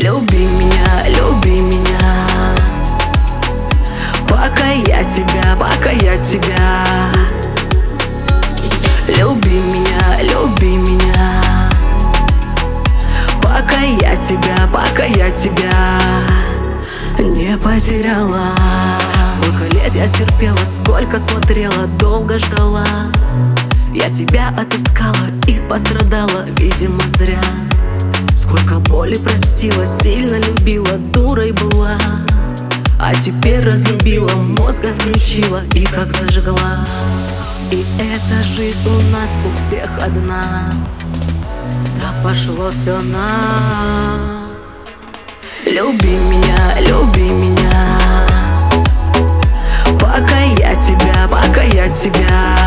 Люби меня, люби меня, пока я тебя, пока я тебя. Люби меня, пока я тебя не потеряла. Сколько лет я терпела, сколько смотрела, долго ждала. Я тебя отыскала и пострадала, видимо, зря. Сколько боли простила, сильно любила, дурой была. А теперь разлюбила, мозга включила и как зажгла. И эта жизнь у нас у всех одна, да пошло все на. Люби меня, пока я тебя